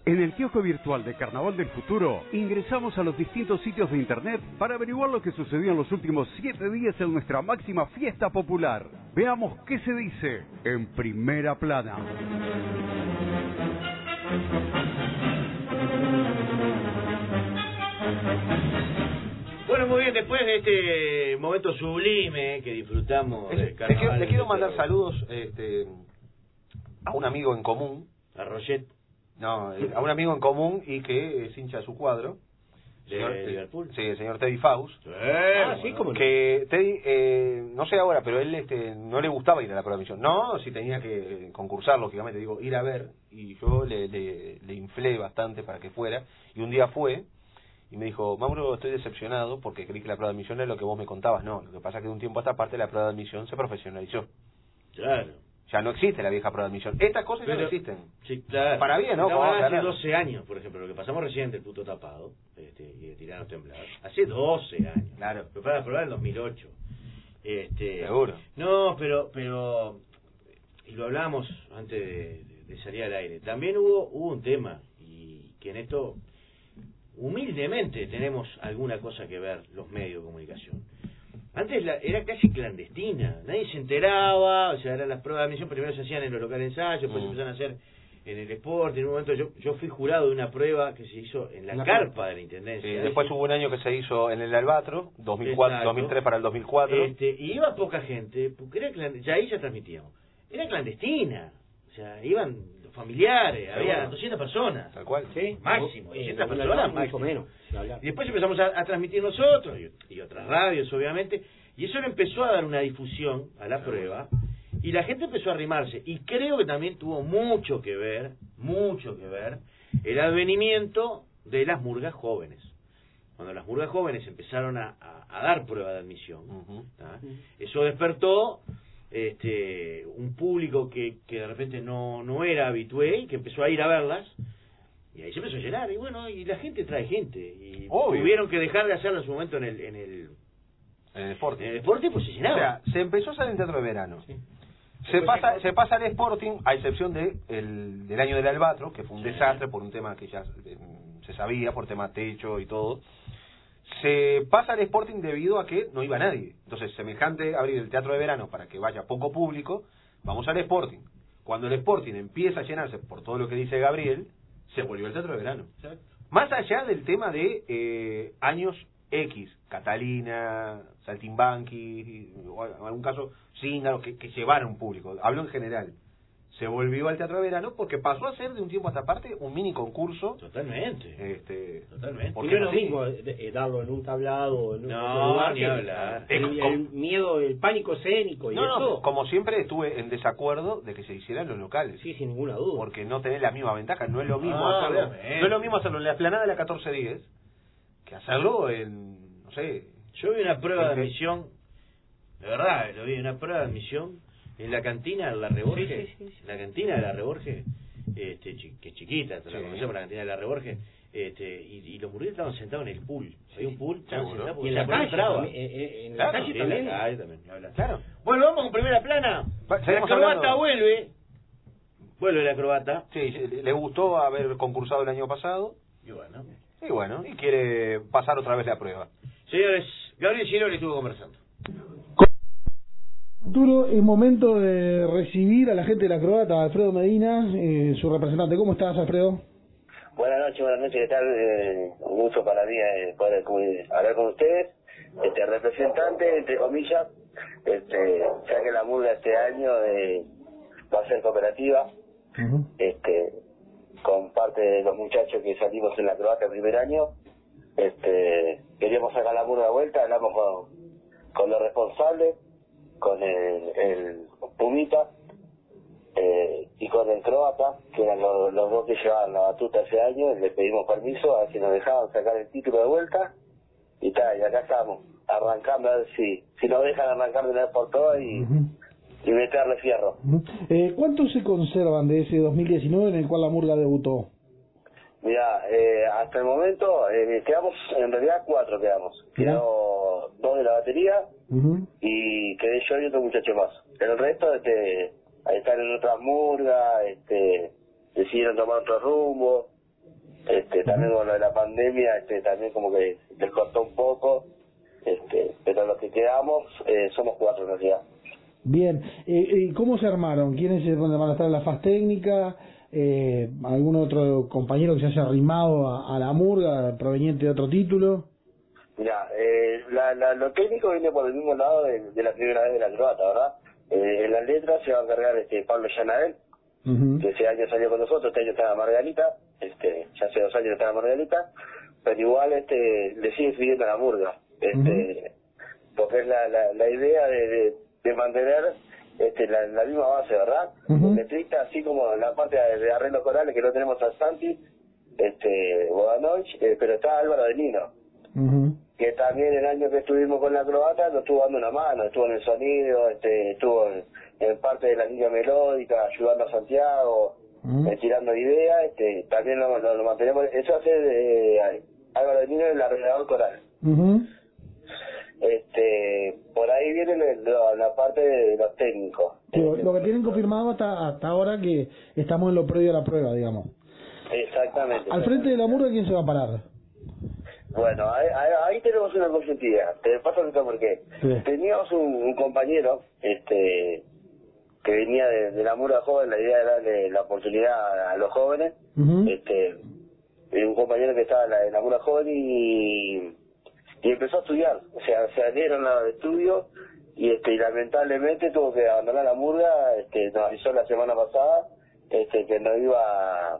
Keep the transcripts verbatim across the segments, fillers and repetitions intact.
En el kiosco virtual de Carnaval del Futuro, ingresamos a los distintos sitios de internet para averiguar lo que sucedió en los últimos siete días en nuestra máxima fiesta popular. Veamos qué se dice en primera plana. Bueno, muy bien, después de este momento sublime que disfrutamos es, del carnaval... Le quiero, le quiero mandar saludos este, a un amigo en común. A Roget. No, a un amigo en común y que es hincha de su cuadro. ¿De señor, Liverpool? Sí, el señor Teddy Faust. Sí, ah, sí, bueno. como que Teddy, eh, no sé ahora, pero él este, no le gustaba ir a la prueba de admisión. No, si tenía que concursar, lógicamente, digo, ir a ver. Y yo le, le, le inflé bastante para que fuera. Y un día fue y me dijo, Mauro, estoy decepcionado porque creí que la prueba de admisión era lo que vos me contabas. No, lo que pasa es que de un tiempo a esta parte la prueba de admisión se profesionalizó. Claro. Ya no existe la vieja prueba de admisión. Estas cosas Pero, ya no existen. Sí, claro. Para bien, ¿no? No, hace claro. doce años, por ejemplo, lo que pasamos recién del puto tapado este, y de tiranos temblados. Hace doce años. Claro. Lo fue a probar en dos mil ocho. Este, Seguro. No, pero, pero, y lo hablamos antes de, de, de salir al aire. También hubo, hubo un tema, y que en esto, humildemente, tenemos alguna cosa que ver los medios de comunicación. Antes la, era casi clandestina, nadie se enteraba, o sea, eran las pruebas de admisión, primero se hacían en los locales de ensayo, después mm. se empezaron a hacer en el Sport. En un momento yo yo fui jurado de una prueba que se hizo en la Una carpa de la Intendencia. Sí, después hubo un año que se hizo en el Albatro, dos mil cuatro, dos mil tres para el dos mil cuatro. Este, y iba poca gente, porque era clandestina, ya ahí ya transmitíamos. Era clandestina, o sea, iban los familiares, había bueno. doscientas personas. Tal cual. ¿Sí? Máximo, eh, doscientas no, personas, mucho máximo. menos. Y después empezamos a, a transmitir nosotros, y, y otras radios, obviamente, y eso le empezó a dar una difusión a la prueba, y la gente empezó a arrimarse, y creo que también tuvo mucho que ver, mucho que ver, el advenimiento de las murgas jóvenes. Cuando las murgas jóvenes empezaron a, a, a dar prueba de admisión, uh-huh. eso despertó este un público que, que de repente no, no era habitué, y que empezó a ir a verlas, y ahí se empezó a llenar, y bueno, y la gente trae gente, y Obvio. tuvieron que dejar de hacerlo en su momento en el en el, en el Sporting. En el Sporting pues se llenaba. O sea, se empezó a hacer en teatro de verano. Sí. Se pasa, se pasa al Sporting, a excepción de el, del año del Albatro, que fue un sí. desastre por un tema que ya eh, se sabía, por tema techo y todo. Se pasa al Sporting debido a que no iba nadie. Entonces, semejante abrir el teatro de verano para que vaya poco público, vamos al Sporting. Cuando el Sporting empieza a llenarse por todo lo que dice Gabriel, se volvió el teatro de verano. Exacto. Más allá del tema de eh, años X, Catalina, Saltimbanqui, o en algún caso Zíngaro, que, que llevaron público. Hablo en general. Se volvió al teatro de verano porque pasó a ser de un tiempo a esta parte un mini concurso. Totalmente. Este, Totalmente. Porque no es lo mismo eh, darlo en un tablado, en un no, lugar, ni que, hablar. El, el miedo, el pánico escénico y no, eso. No, como siempre estuve en desacuerdo de que se hiciera en los locales. Sí, sin ninguna duda. Porque no tenés la misma ventaja. No es lo mismo ah, hacerlo. Obviamente. No es lo mismo hacerlo en la explanada de la catorce diez que hacerlo en, no sé. Yo vi una prueba de admisión, de verdad, lo vi, una prueba de admisión en la cantina de la Reborge, sí, sí, sí. la cantina de la Reborge, este, que es chiquita, te la sí. conocemos, la cantina de la Reborge, este, y, y los burgueses estaban sentados en el pool, sí. hay un pool, estaban sentados, y en la calle, también, en la claro, calle sí, también, en la calle también, claro. Bueno, vamos con primera plana, Va, la acrobata hablando... vuelve, vuelve la acrobata. Sí, le gustó haber concursado el año pasado, y bueno, y bueno, y quiere pasar otra vez la prueba. Señores, Gabriel Giroli estuvo conversando. Futuro, es momento de recibir a la gente de la acrobata, Alfredo Medina, eh, su representante. ¿Cómo estás, Alfredo? Buenas noches, buenas noches, ¿qué tal? Eh, un gusto para mí eh, poder hablar con ustedes. Este representante, entre comillas, este, ya que la murga este año eh, va a ser cooperativa, uh-huh. este, con parte de los muchachos que salimos en la acrobata el primer año. Este, queríamos sacar la murga de vuelta, hablamos con, con los responsables, con el, el Pumita eh, y con el croata, que eran los, los dos que llevaban la batuta ese año. Le pedimos permiso a ver si nos dejaban sacar el título de vuelta y tal, y acá estamos arrancando a ver si, si nos dejan arrancar de una vez por todas y, uh-huh. y meterle fierro. Uh-huh. eh, ¿Cuántos se conservan de ese dos mil diecinueve en el cual la murga debutó? Mira, eh, hasta el momento eh, quedamos, en realidad cuatro quedamos. Quedó dos de la batería uh-huh. y quedé yo y otro muchacho más. El resto este, están en otras murgas, este, decidieron tomar otro rumbo. este, también con lo de la pandemia, este, también como que les cortó un poco, este, pero los que quedamos eh, somos cuatro en realidad. Bien, eh, ¿cómo se armaron? ¿Quiénes van a estar en la faz técnica? Eh, ¿Algún otro compañero que se haya arrimado a, a la murga proveniente de otro título? Mira, eh, la, la, lo técnico viene por el mismo lado de, de la primera vez de la croata, ¿verdad? Eh, en las letras se va a encargar este Pablo Yanabel, uh-huh. que ese año salió con nosotros, este año está Margarita, este, ya hace dos años está Margarita, pero igual este le sigue escribiendo a la murga, este, uh-huh. porque es la, la, la idea de, de, de mantener este, la, la misma base, ¿verdad? Uh-huh. Letrista, así como la parte de, de arreglos corales que no tenemos a Santi, este, Bodanovich, eh, pero está Álvaro de Nino. Uh-huh. Que también el año que estuvimos con la croata nos estuvo dando una mano, estuvo en el sonido, este, estuvo en, en parte de la línea melódica, ayudando a Santiago, uh-huh. eh, tirando ideas, este, también lo, lo, lo mantenemos, eso hace de eh, Álvaro de Nino, el arreglador coral. Uh-huh. Este, por ahí viene la, la parte de los técnicos. Sí, este, lo que tienen confirmado hasta hasta ahora que estamos en lo previo a la prueba, digamos. Exactamente. Al frente de la murga, ¿quién se va a parar? Bueno, ahí, ahí, ahí tenemos una consentida. Te paso a por qué. Sí. Teníamos un, un compañero este que venía de, de la murga joven, la idea de darle la oportunidad a, a los jóvenes. Uh-huh. Este, un compañero que estaba en la, en la murga joven y, y empezó a estudiar. O sea, se adhieron al estudio y este y lamentablemente tuvo que abandonar la murga. Este, nos avisó la semana pasada este que no iba a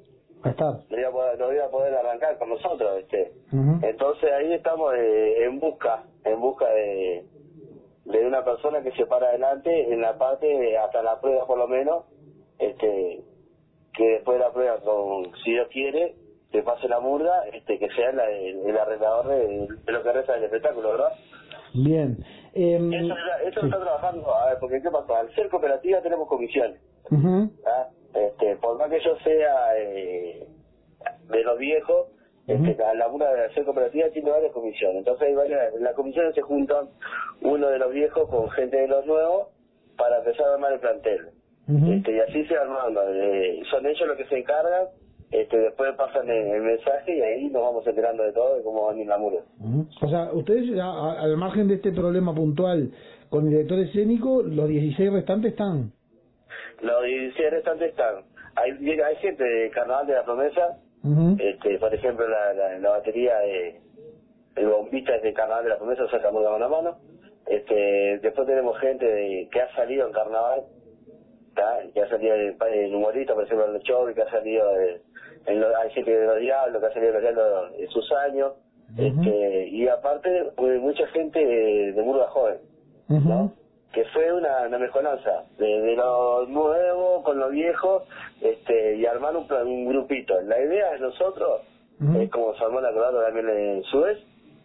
No iba, a poder, no iba a poder arrancar con nosotros, este. Uh-huh. Entonces ahí estamos eh, en busca, en busca de, de una persona que se para adelante en la parte hasta la prueba por lo menos, este, que después de la prueba, con, si Dios quiere, que pase la murga, este, que sea la, el, el arreglador de, de lo que resta del espectáculo, ¿verdad? Bien. Eh, eso eso sí. Está trabajando, a ver, porque ¿qué pasa? Al ser cooperativa tenemos comisiones. Uh-huh. ¿Ah? Este, por más que yo sea eh, de los viejos, uh-huh. este, la labura de hacer cooperativa tiene varias comisiones. Entonces, hay varias, en las comisiones se juntan uno de los viejos con gente de los nuevos para empezar a armar el plantel. Uh-huh. Este, y así se va armando. Eh, son ellos los que se encargan, este, después pasan el, el mensaje y ahí nos vamos enterando de todo, de cómo van en la murga. Uh-huh. O sea, ustedes, a, al margen de este problema puntual con el director escénico, los dieciséis restantes están. Los dieciséis restantes están. Hay, hay gente de Carnaval de la Promesa, uh-huh. este, por ejemplo, la, la, la batería de el bombista es de Carnaval de la Promesa, o sea, la murga con la mano. Este, después tenemos gente de, que ha salido en Carnaval, ¿tá? Que ha salido en, en humorista, por ejemplo, en los shows, que ha salido de, en los, hay gente de los Diablos, que ha salido de los Diablos en sus años, uh-huh. este, y aparte, pues, mucha gente de, de murga joven, uh-huh. ¿no? Que fue una, una mejoranza de, de lo nuevo con lo viejo, este, y armar un, un grupito. La idea de nosotros, uh-huh. es como se armó la croata también en Suez,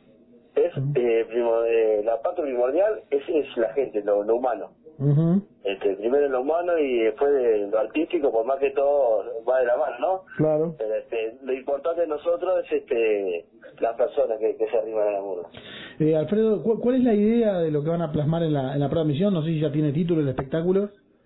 es uh-huh. eh, primo, eh, la parte primordial es, es la gente, lo, lo humano. Uh-huh. Este, primero lo humano y después de lo artístico, por más que todo va de la mano, ¿no? Claro. Pero este, lo importante de nosotros es este las personas que, que se arriman a la murga. Eh, Alfredo, ¿cuál, ¿cuál es la idea de lo que van a plasmar en la, en la prueba de misión? No sé si ya tiene título el espectáculo.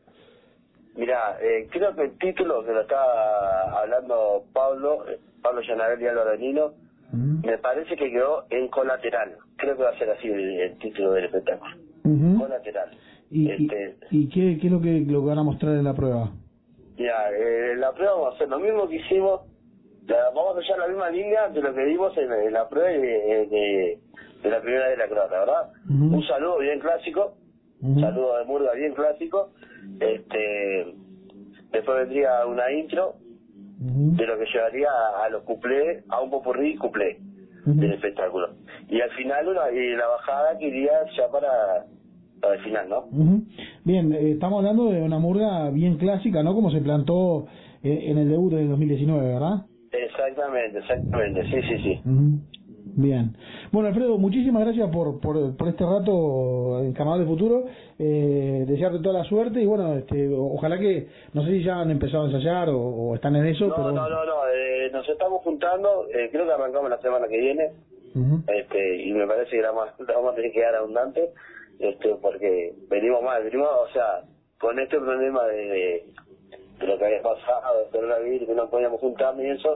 Mirá, eh, creo que el título que lo estaba hablando Pablo, eh, Pablo Yanabel y Álvaro de Nino, uh-huh. me parece que quedó en Colateral. Creo que va a ser así el, el título del espectáculo. Uh-huh. Colateral. ¿Y, este, y, ¿y qué, qué es lo que, lo que van a mostrar en la prueba? Ya, eh, en la prueba vamos a hacer lo mismo que hicimos, la, vamos a usar la misma línea de lo que vimos en, en la prueba de, de, de la primera de la croata, ¿verdad? Uh-huh. Un saludo bien clásico, un uh-huh. saludo de murga bien clásico, este después vendría una intro uh-huh. de lo que llevaría a, a los cuplés, a un popurrí cuplé uh-huh. del espectáculo. Y al final una, y la bajada que iría ya para... al final, ¿no? Uh-huh. Bien, eh, estamos hablando de una murga bien clásica, ¿no? Como se plantó eh, en el debut del dos mil diecinueve, ¿verdad? Exactamente, exactamente, sí, sí, sí. Uh-huh. Bien. Bueno, Alfredo, muchísimas gracias por por, por este rato en Carnaval del Futuro. Eh, desearte toda la suerte y bueno, este, ojalá que, no sé si ya han empezado a ensayar o, o están en eso. No, pero... no, no, no, eh, nos estamos juntando, eh, creo que arrancamos la semana que viene, uh-huh. este y me parece que la, más, la vamos a tener que dar abundante. Este, porque venimos mal, venimos, o sea, con este problema de, de, de lo que había pasado, del coronavirus, que no podíamos juntarnos y eso,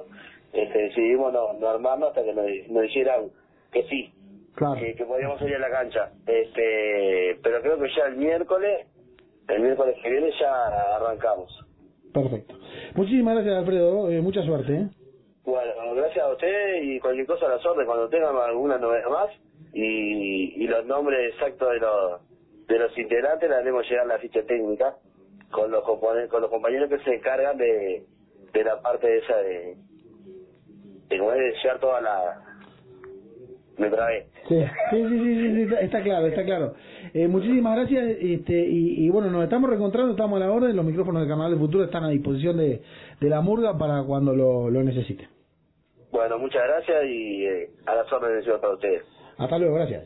este, decidimos no, no armarnos hasta que nos, nos dijeran que sí, Claro. que, que podíamos salir a la cancha. Este, pero creo que ya el miércoles, el miércoles que viene ya arrancamos. Perfecto. Muchísimas gracias, Alfredo. Eh, mucha suerte. ¿eh? Bueno, gracias a ustedes y cualquier cosa a la suerte cuando tengan alguna novedad más y, y los nombres exactos de los de los integrantes, le haremos llegar la ficha técnica con los componentes, con los compañeros que se encargan de, de la parte esa de de, de llevar toda la me trabé. Sí, sí, sí, sí, sí, sí, está, está claro, está claro. Eh, muchísimas gracias, este, y, y bueno, nos estamos reencontrando, estamos a la orden, los micrófonos del Carnaval del Futuro están a disposición de, de la murga para cuando lo, lo necesite. Bueno, muchas gracias y eh, a las órdenes para ustedes. Hasta luego, gracias.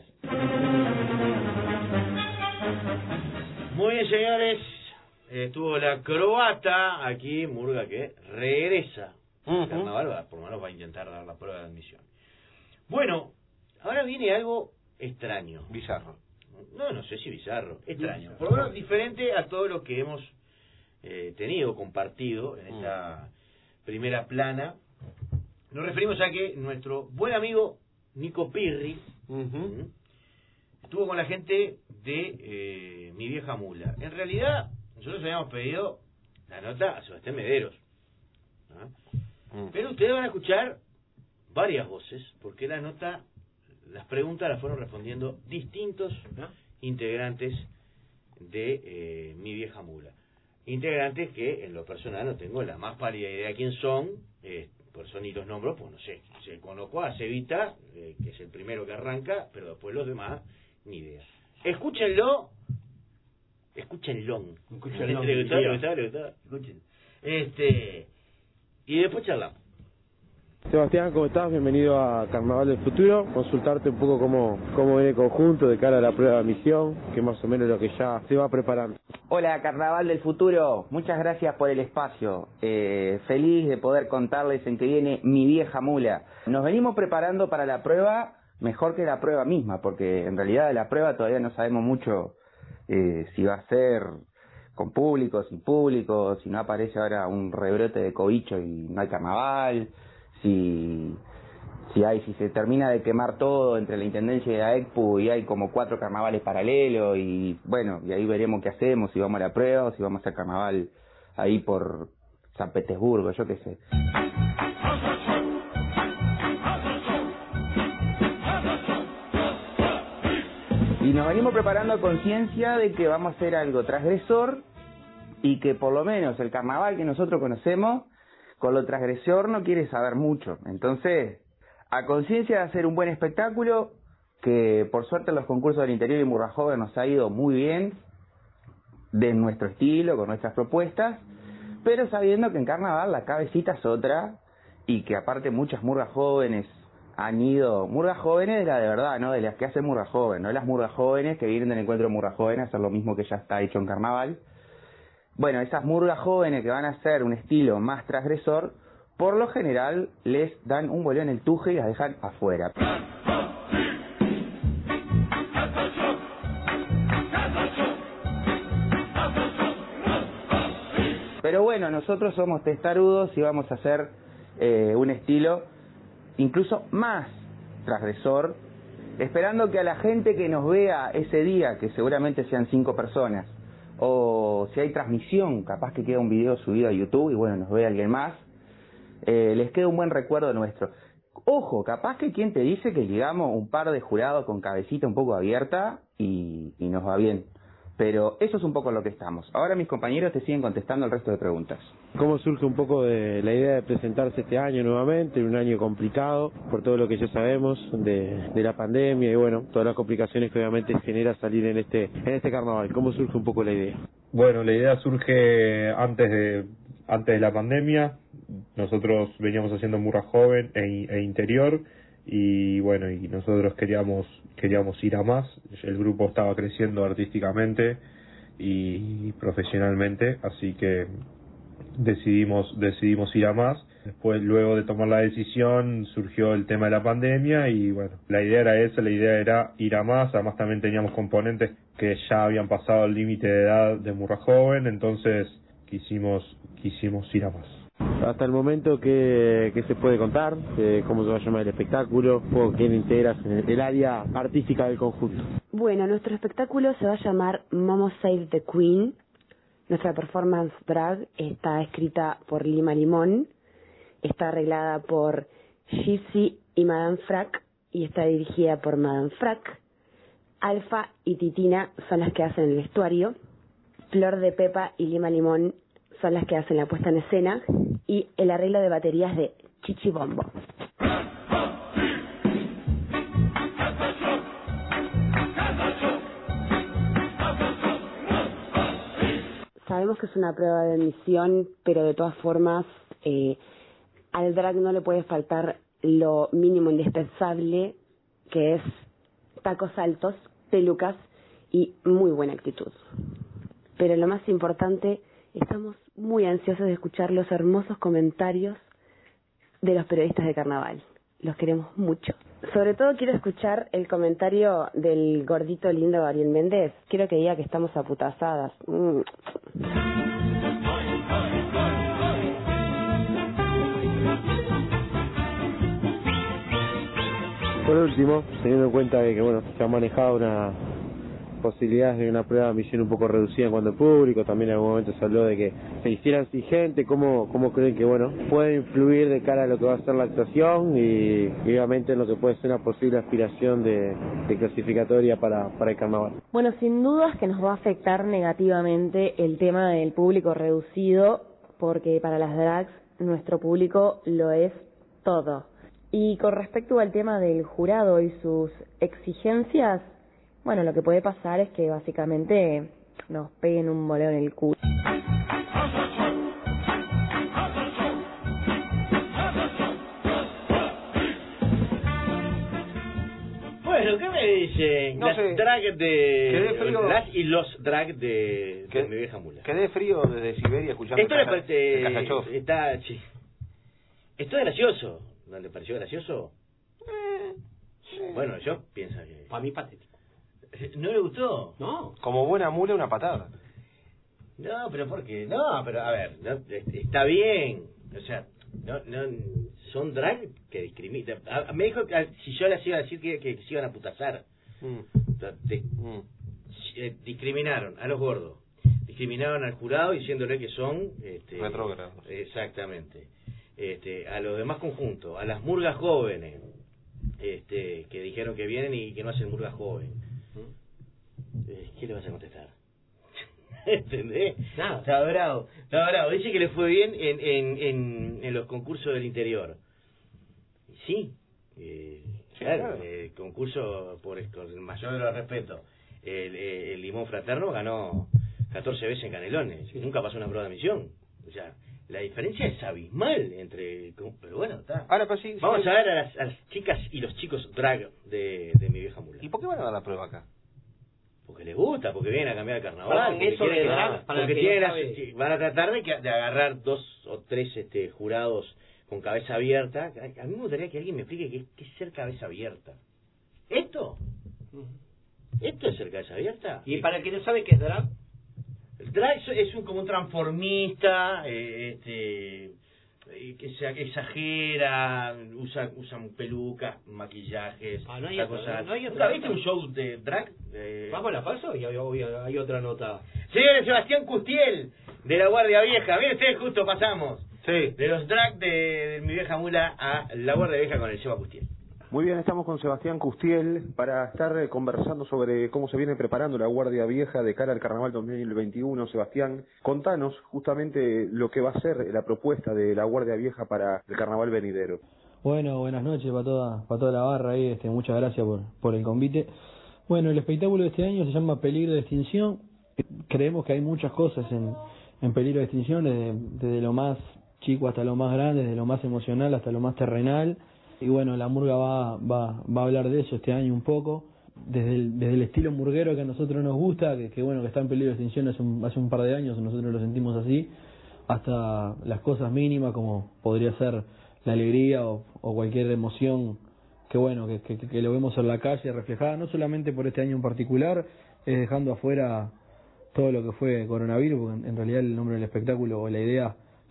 Muy bien, señores. Estuvo la croata aquí, murga que regresa. Uh-huh. Carnaval va, por lo menos va a intentar dar la prueba de admisión. Bueno, ahora viene algo extraño. Bizarro. No, no sé si bizarro, extraño. Por lo menos diferente a todo lo que hemos eh, tenido, compartido en esta primera plana. Nos referimos a que nuestro buen amigo Nico Pirri Uh-huh. estuvo con la gente de eh, Mi Vieja Mula. En realidad, nosotros habíamos pedido la nota a Sebastián Mederos. ¿Ah? Uh-huh. Pero ustedes van a escuchar varias voces, porque la nota, las preguntas las fueron respondiendo distintos ¿no? integrantes de eh, Mi Vieja Mula. Integrantes que en lo personal no tengo la más pálida idea de quién son, eh, por eso ni los nombro, pues no sé. Se conozco a Cevita, eh, que es el primero que arranca, pero después los demás, ni idea. Escúchenlo, escúchenlo. Escúchenlo. ¿Le gustaba? ¿Le gustaba? ¿Le gustaba? Escuchen. Este, y después charlamos. Sebastián, ¿cómo estás? Bienvenido a Carnaval del Futuro. Consultarte un poco cómo, cómo viene el conjunto de cara a la prueba de admisión, que más o menos lo que ya se va preparando. Hola, Carnaval del Futuro. Muchas gracias por el espacio. Eh, feliz de poder contarles en que viene Mi Vieja Mula. Nos venimos preparando para la prueba mejor que la prueba misma, porque en realidad de la prueba todavía no sabemos mucho eh, si va a ser con público, sin público, si no aparece ahora un rebrote de cobicho y no hay carnaval. Si, si hay, si se termina de quemar todo entre la Intendencia y la E C P U y hay como cuatro carnavales paralelos y bueno, y ahí veremos qué hacemos, si vamos a la prueba o si vamos a hacer carnaval ahí por San Petersburgo, yo qué sé. Y nos venimos preparando a conciencia de que vamos a hacer algo transgresor y que por lo menos el carnaval que nosotros conocemos con lo transgresor no quiere saber mucho. Entonces, a conciencia de hacer un buen espectáculo, que por suerte en los concursos del interior y Murga Joven nos ha ido muy bien, de nuestro estilo, con nuestras propuestas, pero sabiendo que en carnaval la cabecita es otra, y que aparte muchas murgas jóvenes han ido, murgas jóvenes de la de verdad, ¿no? De las que hacen Murga Joven, no las murgas jóvenes que vienen del encuentro de Murga Joven a hacer lo mismo que ya está hecho en carnaval. Bueno, esas murgas jóvenes que van a hacer un estilo más transgresor, por lo general les dan un bolón en el tuje y las dejan afuera. Pero bueno, nosotros somos testarudos y vamos a hacer eh, un estilo incluso más transgresor, esperando que a la gente que nos vea ese día, que seguramente sean cinco personas, o si hay transmisión, capaz que queda un video subido a YouTube y bueno, nos ve alguien más, eh, les queda un buen recuerdo nuestro. Ojo, capaz que quien te dice que llegamos un par de jurados con cabecita un poco abierta y, y nos va bien. Pero eso es un poco lo que estamos. Ahora mis compañeros te siguen contestando el resto de preguntas. ¿Cómo surge un poco de la idea de presentarse este año nuevamente, en un año complicado, por todo lo que ya sabemos de, de la pandemia y bueno, todas las complicaciones que obviamente genera salir en este en este carnaval? ¿Cómo surge un poco la idea? Bueno, la idea surge antes de antes de la pandemia. Nosotros veníamos haciendo Murga Joven e, e interior y bueno, y nosotros queríamos queríamos ir a más. El grupo estaba creciendo artísticamente y profesionalmente, así que decidimos decidimos ir a más. Después, luego de tomar la decisión, surgió el tema de la pandemia y bueno, la idea era esa, la idea era ir a más. Además también teníamos componentes que ya habían pasado el límite de edad de Murga Joven, entonces quisimos quisimos ir a más. Hasta el momento, ¿qué, qué se puede contar? Eh, ¿Cómo se va a llamar el espectáculo? ¿O quién integras en el área artística del conjunto? Bueno, nuestro espectáculo se va a llamar Momo Save the Queen. Nuestra performance drag está escrita por Lima Limón, está arreglada por Gypsy y Madame Frac y está dirigida por Madame Frac. Alfa y Titina son las que hacen el vestuario. Flor de Pepa y Lima Limón son las que hacen la puesta en escena y el arreglo de baterías de Chichi Bombo. Sabemos que es una prueba de admisión, pero de todas formas eh, al drag no le puede faltar lo mínimo indispensable, que es tacos altos, pelucas y muy buena actitud. Pero lo más importante, estamos muy ansiosos de escuchar los hermosos comentarios de los periodistas de carnaval. Los queremos mucho. Sobre todo quiero escuchar el comentario del gordito lindo Ariel Méndez. Quiero que diga que estamos aputazadas. Mm. Por último, teniendo en cuenta que, que bueno, se ha manejado una posibilidades de una prueba de admisión un poco reducida en cuanto al público, también en algún momento se habló de que se hiciera exigente, ¿cómo, cómo creen que bueno puede influir de cara a lo que va a ser la actuación y, y obviamente en lo que puede ser una posible aspiración de, de clasificatoria para, para el carnaval? Bueno, sin dudas que nos va a afectar negativamente el tema del público reducido, porque para las drags nuestro público lo es todo. Y con respecto al tema del jurado y sus exigencias, bueno, lo que puede pasar es que básicamente nos peguen un boleo en el culo. Bueno, ¿qué me dicen? No Las sé. drag de... Quedé frío. Las y los drag de, de mi vieja mula. Quedé frío desde Siberia escuchando Esto el le Casa- parece... el Kasachov. Está... Sí. Esto es gracioso. ¿No le pareció gracioso? Bueno, yo pienso que... Para mí patético. ¿No le gustó? No. Como buena mula, una patada. No, pero ¿por qué? No, pero a ver, no, está bien. O sea, no, no, son drag que discriminan. A- Me dijo que si yo les iba a decir que, que se iban a putazar. Mm. O sea, de- Mm. eh, discriminaron a los gordos, discriminaron al jurado diciéndole que son este, Retrógrados. Exactamente. Este, a los demás conjuntos, a las murgas jóvenes, este, que dijeron que vienen y que no hacen murga joven. Eh, ¿Qué le vas a contestar? ¿Entendés? Nada. Está bravo, está bravo. Dice que le fue bien en, en, en, en los concursos del interior. Sí, eh, Sí, claro, claro. eh, concurso por el, con el mayor de los respetos. El, el Limón Fraterno ganó catorce veces en Canelones. Nunca pasó una prueba de admisión. O sea, la diferencia es abismal entre... Pero bueno, está. Ahora, pero sí, Vamos sí. a ver a las, a las chicas y los chicos drag de, de mi vieja mula. ¿Y por qué van a dar la prueba acá? Porque les gusta, porque vienen a cambiar el carnaval. Perdón, porque eso de quieren- drag, para porque el que no tienen sabe. las- van a tratar de, que- de agarrar dos o tres este, jurados con cabeza abierta. A a mí me gustaría que alguien me explique qué, qué es ser cabeza abierta. ¿Esto? ¿Esto es ser cabeza abierta? Y para el que no sabe qué es drag, El drag es, es un, como un transformista, eh, este, eh, que se exagera, usa, usan pelucas, maquillajes, Ah, no hay esa otra- cosa. no hay ¿Nunca otra viste nota. un show de drag? Eh, vamos a la paso y hay, hay- hay otra nota. Señores, Sebastián Custiel, de la Guardia Vieja. Miren ustedes, justo pasamos. Sí. De los drag de, de mi vieja mula a la Guardia Vieja con el Seba Custiel. Muy bien, estamos con Sebastián Custiel para estar eh, conversando sobre cómo se viene preparando la Guardia Vieja de cara al Carnaval dos mil veintiuno. Sebastián, contanos justamente lo que va a ser la propuesta de la Guardia Vieja para el Carnaval venidero. Bueno, buenas noches para toda, para toda la barra ahí, este, muchas gracias por, por el convite. Bueno, el espectáculo de este año se llama Peligro de Extinción. Creemos que hay muchas cosas en, en peligro de extinción, desde, desde lo más chico hasta lo más grande, desde lo más emocional hasta lo más terrenal. Y bueno, la murga va, va, va a hablar de eso este año un poco, desde el, desde el estilo murguero que a nosotros nos gusta, que, que bueno, que está en peligro de extinción hace un, hace un par de años, nosotros lo sentimos así, hasta las cosas mínimas como podría ser la alegría o, o cualquier emoción que bueno, que, que, que lo vemos en la calle reflejada, no solamente por este año en particular, es dejando afuera todo lo que fue coronavirus, porque en, en realidad el nombre del espectáculo o la idea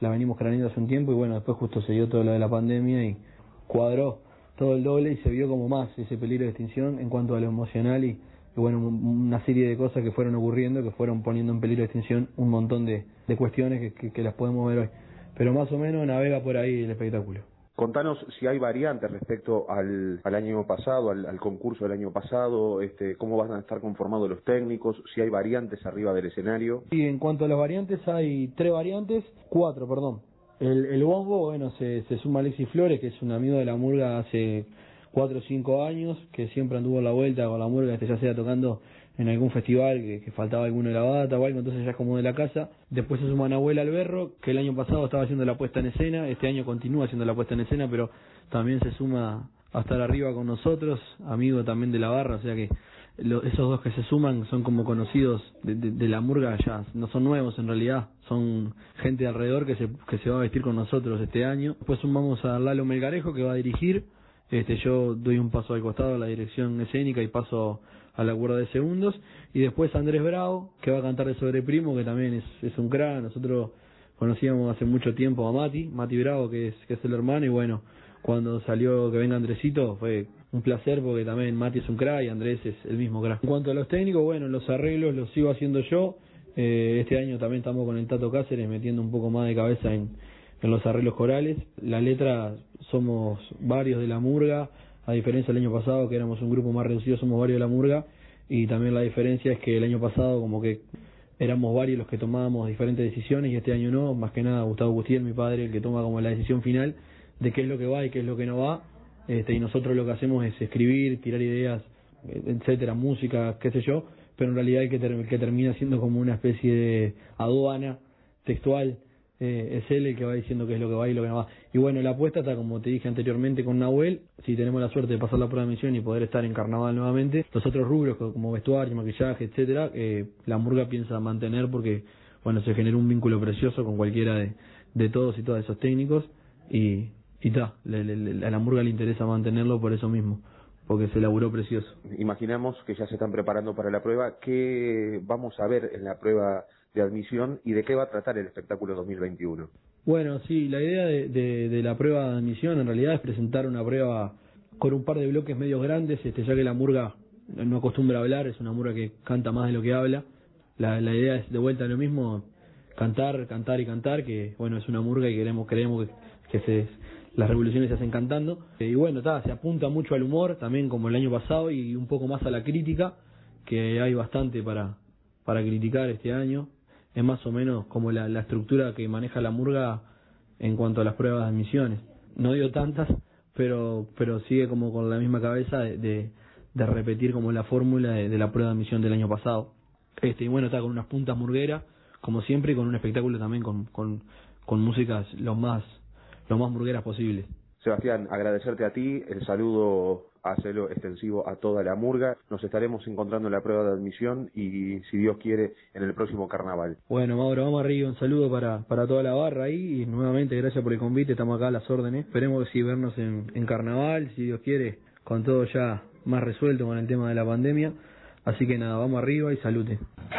la venimos craneando hace un tiempo y bueno, después justo se dio todo lo de la pandemia y cuadró todo el doble y se vio como más ese peligro de extinción en cuanto a lo emocional y, y bueno, una serie de cosas que fueron ocurriendo que fueron poniendo en peligro de extinción un montón de, de cuestiones que, que, que las podemos ver hoy. Pero más o menos navega por ahí el espectáculo. Contanos si hay variantes respecto al, al año pasado, al, al concurso del año pasado, este, cómo van a estar conformados los técnicos, si hay variantes arriba del escenario. Y en cuanto a las variantes, hay tres variantes, cuatro, perdón. El, el bombo, bueno, se, se suma Alexis Flores, que es un amigo de la murga hace cuatro o cinco años, que siempre anduvo en la vuelta con la murga, este ya sea tocando en algún festival, que, que faltaba alguno de la bata o algo, entonces ya es como de la casa. Después se suma Nahuel Alberro, que el año pasado estaba haciendo la puesta en escena, este año continúa haciendo la puesta en escena, pero también se suma a estar arriba con nosotros, amigo también de la barra, o sea que lo, esos dos que se suman son como conocidos de, de, de la murga ya, no son nuevos en realidad, son gente de alrededor que se, que se va a vestir con nosotros este año. Después sumamos a Lalo Melgarejo, que va a dirigir, este yo doy un paso al costado a la dirección escénica y paso a la cuerda de segundos, y después Andrés Bravo, que va a cantar de Sobre Primo, que también es, es un crack. Nosotros conocíamos hace mucho tiempo a Mati, Mati Bravo, que es, que es el hermano, y bueno, cuando salió Que Venga Andresito fue un placer porque también Mati es un crack y Andrés es el mismo crack. En cuanto a los técnicos, bueno, los arreglos los sigo haciendo yo, eh, este año también estamos con el Tato Cáceres metiendo un poco más de cabeza en, en los arreglos corales. La letra somos varios de la murga, a diferencia del año pasado que éramos un grupo más reducido, somos varios de la murga, y también la diferencia es que el año pasado como que éramos varios los que tomábamos diferentes decisiones y este año no, más que nada Gustavo Gustiel, mi padre, el que toma como la decisión final de qué es lo que va y qué es lo que no va, este, y nosotros lo que hacemos es escribir, tirar ideas, etcétera, música, qué sé yo, pero en realidad el que, ter el que termina siendo como una especie de aduana textual Eh, es él el que va diciendo qué es lo que va y lo que no va. Y bueno, la apuesta está, como te dije anteriormente, con Nahuel. Si tenemos la suerte de pasar la prueba de admisión y poder estar en carnaval nuevamente, los otros rubros como vestuario, maquillaje, etcétera, eh, la murga piensa mantener porque, bueno, se generó un vínculo precioso con cualquiera de, de todos y todas esos técnicos y y ta, le, le, a la murga le interesa mantenerlo por eso mismo, porque se laburó precioso. Imaginamos que ya se están preparando para la prueba. ¿Qué vamos a ver en la prueba de admisión y de qué va a tratar el espectáculo dos mil veintiuno? Bueno, sí, la idea de, de, de la prueba de admisión en realidad es presentar una prueba con un par de bloques medios grandes, este ya que la murga no acostumbra a hablar, es una murga que canta más de lo que habla. La, la idea es de vuelta lo mismo, cantar, cantar y cantar, que bueno, es una murga y queremos creemos que, que se, las revoluciones se hacen cantando. Y bueno, ta, se apunta mucho al humor, también como el año pasado, y un poco más a la crítica, que hay bastante para, para criticar este año. Es más o menos como la, la estructura que maneja la murga en cuanto a las pruebas de admisiones. No dio tantas, pero pero sigue como con la misma cabeza de, de, de repetir como la fórmula de, de la prueba de admisión del año pasado. Este y bueno, está con unas puntas murgueras, como siempre, y con un espectáculo también con, con, con músicas lo más, lo más murgueras posibles. Sebastián, agradecerte a ti, el saludo, hacerlo extensivo a toda la murga. Nos estaremos encontrando en la prueba de admisión y, si Dios quiere, en el próximo carnaval. Bueno, Mauro, vamos arriba, un saludo para, para toda la barra ahí y nuevamente gracias por el convite, estamos acá a las órdenes. Esperemos que sí vernos en, en carnaval, si Dios quiere, con todo ya más resuelto con el tema de la pandemia. Así que nada, vamos arriba y salute.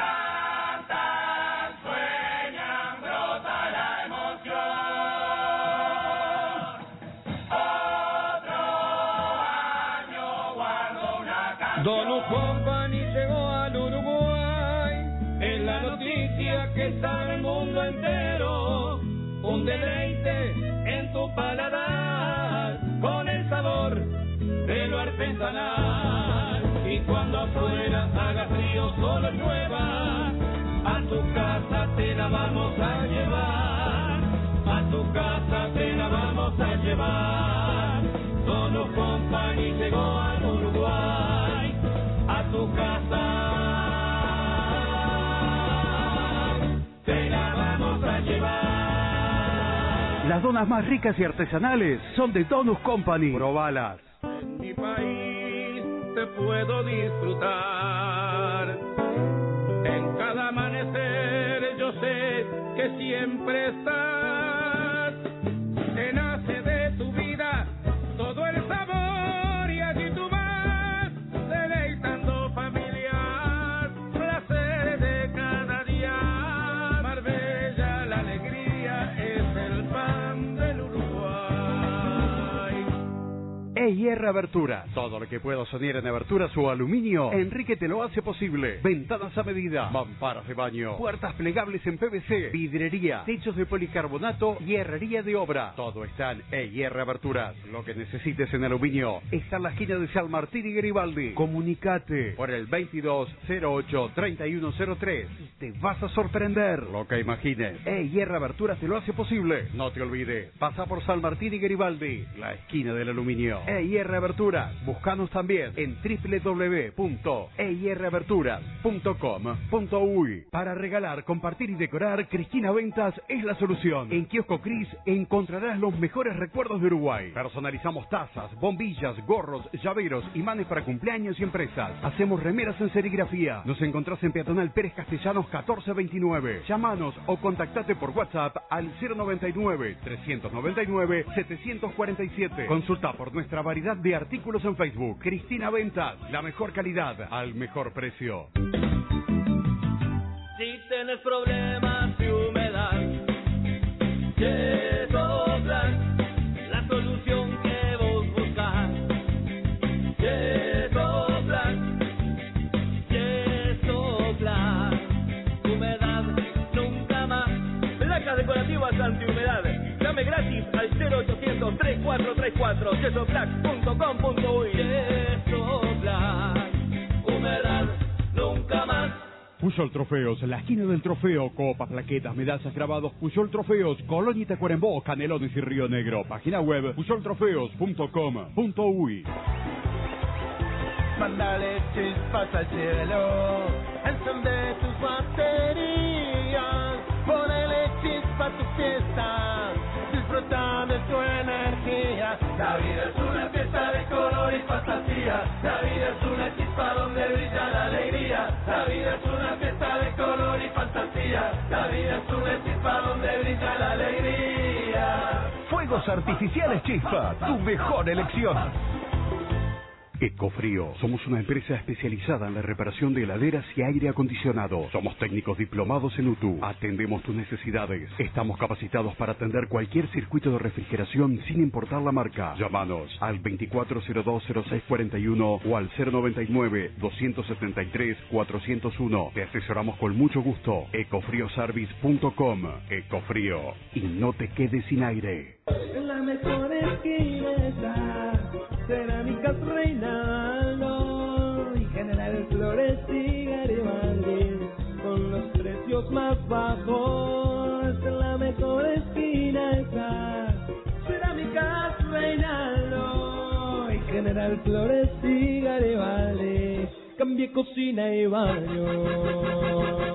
Donus Company llegó al Uruguay, es la noticia que está en el mundo entero, un deleite en tu paladar, con el sabor de lo artesanal, y cuando afuera haga frío solo llueva, a tu casa te la vamos a llevar, a tu casa te la vamos a llevar, Donus Company llegó al Uruguay, a tu casa te la vamos a llevar. Las donas más ricas y artesanales son de Donus Company. Probalas. En mi país te puedo disfrutar, en cada amanecer yo sé que siempre estás, te nace de tu vida todo el sabor y allí tú vas deleitando familias, placeres de cada día. Marbella, la alegría es E I R Aberturas. Todo lo que puedas soñar en aberturas o aluminio, Enrique te lo hace posible. Ventanas a medida, mamparas de baño, puertas plegables en P V C, vidrería, techos de policarbonato y herrería de obra. Todo está en E I R Aberturas. Lo que necesites en aluminio está en la esquina de San Martín y Garibaldi. Comunicate por el veintidós cero ocho treinta y uno cero tres y te vas a sorprender. Lo que imagines, E I R Aberturas te lo hace posible. No te olvides, pasa por San Martín y Garibaldi, la esquina del aluminio. E I R Aberturas. Búscanos también en doble u doble u doble u punto e i r aberturas punto com punto u y. Para regalar, compartir y decorar, Cristina Ventas es la solución. En Kiosco Cris encontrarás los mejores recuerdos de Uruguay. Personalizamos tazas, bombillas, gorros, llaveros, imanes para cumpleaños y empresas. Hacemos remeras en serigrafía. Nos encontrás en Peatonal Pérez Castellanos catorce veintinueve. Llámanos o contactate por WhatsApp al cero noventa y nueve, trescientos noventa y nueve, setecientos cuarenta y siete. Consulta por nuestra variedad de artículos en Facebook. Cristina Ventas, la mejor calidad al mejor precio. Si tienes problemas de humedad, Yesoplas, la solución que vos buscás. Yesoplas, Yesoplas, humedad nunca más. Placas decorativas antihumedad. Llame gratis al cero ochocientos, treinta y cuatro treinta y cuatro, yesoplas punto com punto u y. Yesoplas, humedad nunca más. Puyol Trofeos, la esquina del trofeo, copas, plaquetas, medallas, grabados, Puyol Trofeos, Colonia y Tacuarembó, Canelones y Río Negro. Página web puyol trofeos punto com punto u y. Mándale chispas al cielo, encende tus baterías, ponele chispa a tu fiesta, disfruta de tu energía. La vida es una fiesta de color y fantasía, la vida es una chispa donde brilla la alegría. La vida es una fiesta de color y fantasía, la vida es una chispa donde brilla la alegría. Fuegos artificiales Chispa, tu mejor elección. Ecofrío. Somos una empresa especializada en la reparación de heladeras y aire acondicionado. Somos técnicos diplomados en U T U. Atendemos tus necesidades. Estamos capacitados para atender cualquier circuito de refrigeración sin importar la marca. Llámanos al veinticuatro cero dos cero seis cuarenta y uno o al cero noventa y nueve, doscientos setenta y tres, cuatrocientos uno. Te asesoramos con mucho gusto. ecofrioservice punto com. Ecofrío. Y no te quedes sin aire. La mejor esquina está Cerámicas Reinaldo y General Flores y Garibaldi con los precios más bajos. La mejor esquina está Cerámicas Reinaldo y General Flores y Garibaldi. Cambie cocina y baño.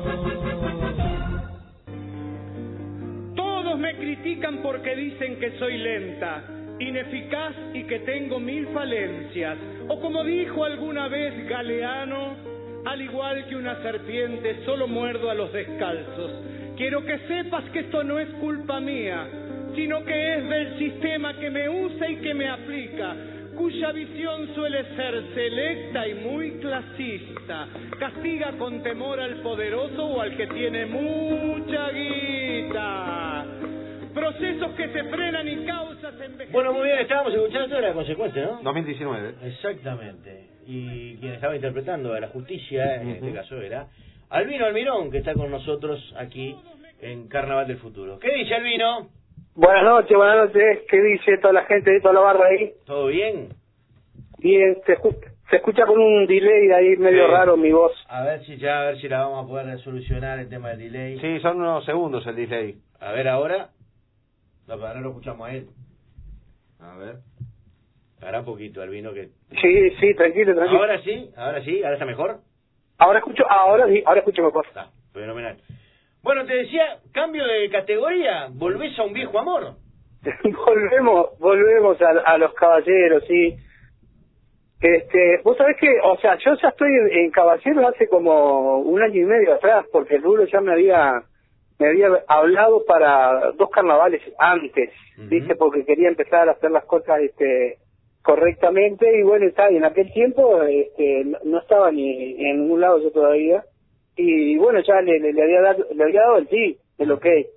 Todos me critican porque dicen que soy lenta, ineficaz y que tengo mil falencias. O como dijo alguna vez Galeano, al igual que una serpiente solo muerdo a los descalzos. Quiero que sepas que esto no es culpa mía, sino que es del sistema que me usa y que me aplica, cuya visión suele ser selecta y muy clasista. Castiga con temor al poderoso o al que tiene mucha guita. Procesos que se frenan y causas envejecimiento. Bueno, muy bien, estábamos escuchando toda la consecuencia, ¿no? dos mil diecinueve. Exactamente. Y quien estaba interpretando a la justicia, en uh-huh. este caso era Albino Almirón, que está con nosotros aquí en Carnaval del Futuro. ¿Qué dice Albino? Buenas noches, buenas noches. ¿Qué dice toda la gente de toda la barra ahí? ¿Todo bien? Bien, se, se escucha con un delay de ahí medio sí. raro mi voz. A ver si ya, a ver si la vamos a poder solucionar el tema del delay. Sí, son unos segundos el delay. A ver ahora. No, pero ahora lo escuchamos a él. A ver. Hará poquito, Albino, que... Sí, sí, tranquilo, tranquilo. Ahora sí, ahora sí, ahora está mejor. Ahora escucho, ahora sí, ahora escucho mejor. Está, fenomenal. Bueno, te decía, cambio de categoría, volvés a un viejo amor. volvemos, volvemos a, a los caballeros, sí. Este, vos sabés que, o sea, yo ya estoy en, en caballeros hace como un año y medio atrás, porque el Rulo ya me había... me había hablado para dos carnavales antes, uh-huh. ¿viste? Porque quería empezar a hacer las cosas este correctamente y bueno, está, y en aquel tiempo este no estaba ni en ningún lado yo todavía y bueno, ya le, le, le había dado le había dado el sí, el ok.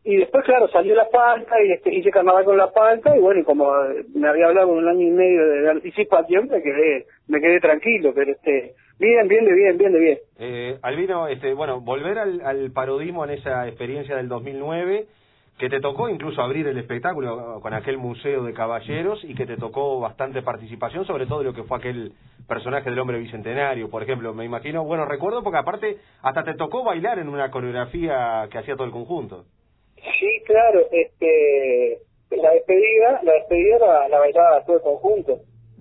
Y después, claro, salió La Palta y este, hice carnaval con La Palta y bueno, y como me había hablado un año y medio de anticipación, me quedé, me quedé tranquilo, pero este, bien, bien, de bien, bien, de bien. Eh, Albino, este, bueno, volver al, al parodismo en esa experiencia del dos mil nueve, que te tocó incluso abrir el espectáculo con aquel museo de caballeros y que te tocó bastante participación, sobre todo de lo que fue aquel personaje del hombre bicentenario, por ejemplo, me imagino, bueno, recuerdo porque aparte hasta te tocó bailar en una coreografía que hacía todo el conjunto. Sí, claro, este, la despedida, la despedida la, la bailaba todo el conjunto,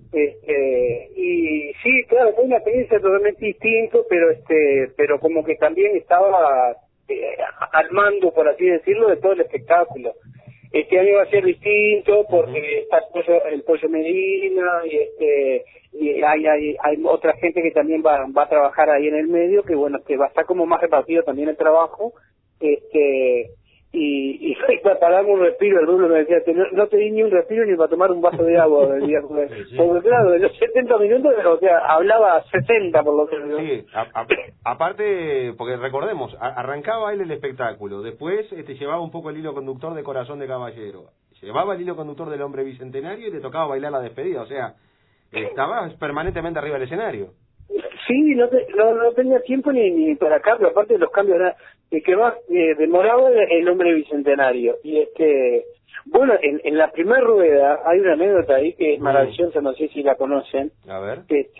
este, y sí, claro, fue una experiencia totalmente distinta, pero este, pero como que también estaba eh, al mando, por así decirlo, de todo el espectáculo. Este año va a ser distinto porque está el pollo, el pollo Medina y este, y hay, hay, hay otra gente que también va, va a trabajar ahí en el medio, que bueno, que va a estar como más repartido también el trabajo, este. Y, y para darme un respiro, el Rulo me decía, no, no te di ni un respiro ni para tomar un vaso de agua del día. Porque, sí, sí. porque claro, de los setenta minutos, o sea, hablaba sesenta por lo que... Sí, a, a, aparte, porque recordemos, a, arrancaba él el espectáculo, después este, llevaba un poco el hilo conductor de Corazón de Caballero, llevaba el hilo conductor del Hombre Bicentenario y le tocaba bailar la despedida, o sea, estabas permanentemente arriba del escenario. Sí, no, te, no, no tenía tiempo ni, ni para cambio, aparte de los cambios, era, el que más eh, demoraba era el Hombre Bicentenario. Y este, bueno, en, en la primera rueda hay una anécdota ahí que es maravillosa, no sé si la conocen. A ver.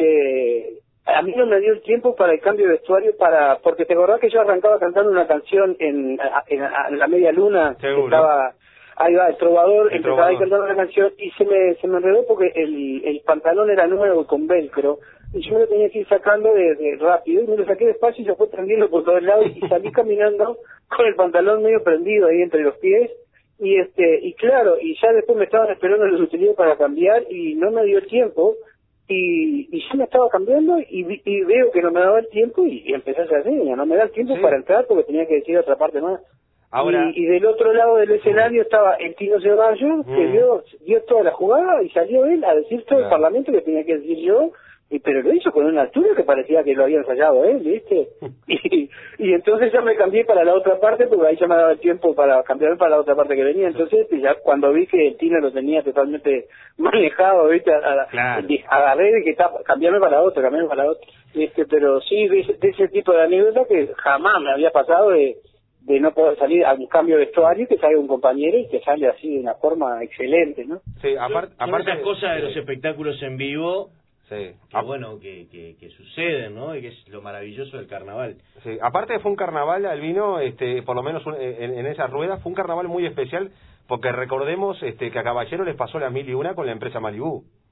Este, a mí no me dio el tiempo para el cambio de vestuario, para porque te acordás que yo arrancaba cantando una canción en, en, en la media luna. Seguro. Estaba, ahí va, el trovador, el empezaba trovador. ahí cantando la canción y se me, se me enredó porque el, el pantalón era nuevo con velcro. Y yo me lo tenía que ir sacando de, de rápido, y me lo saqué despacio y se fue prendiendo por todos lados, y salí caminando con el pantalón medio prendido ahí entre los pies, y este, y claro, y ya después me estaban esperando los utilizados para cambiar, y no me dio el tiempo, y, y yo me estaba cambiando, y, vi, y veo que no me daba el tiempo, y, y empecé a hacer así, no me da el tiempo sí. para entrar, porque tenía que decir otra parte más. Ahora, y, y del otro lado del escenario estaba el Tino Ceballos, que mm. dio, dio toda la jugada, y salió él a decir todo claro. el Parlamento que tenía que decir yo, y pero lo hizo con una altura que parecía que lo había ensayado él, ¿viste? Y, y entonces ya me cambié para la otra parte, porque ahí ya me daba el tiempo para cambiarme para la otra parte que venía. Entonces ya cuando vi que el Tino lo tenía totalmente manejado, ¿viste? A, a, claro. Agarré de que está, cambiarme para otro, cambiarme para otro. Este, pero sí, de ese, de ese tipo de anécdota que jamás me había pasado de, de no poder salir a un cambio de vestuario, que salga un compañero y que sale así de una forma excelente, ¿no? Sí, aparte... Son aparte esas cosas de los espectáculos en vivo... Sí. Que bueno, que, que, que suceden, ¿no? Y que es lo maravilloso del carnaval. Sí, aparte fue un carnaval, Albino, este, por lo menos un, en, en esa rueda, fue un carnaval muy especial, porque recordemos este, que a Caballero les pasó la mil y una con la empresa Malibú.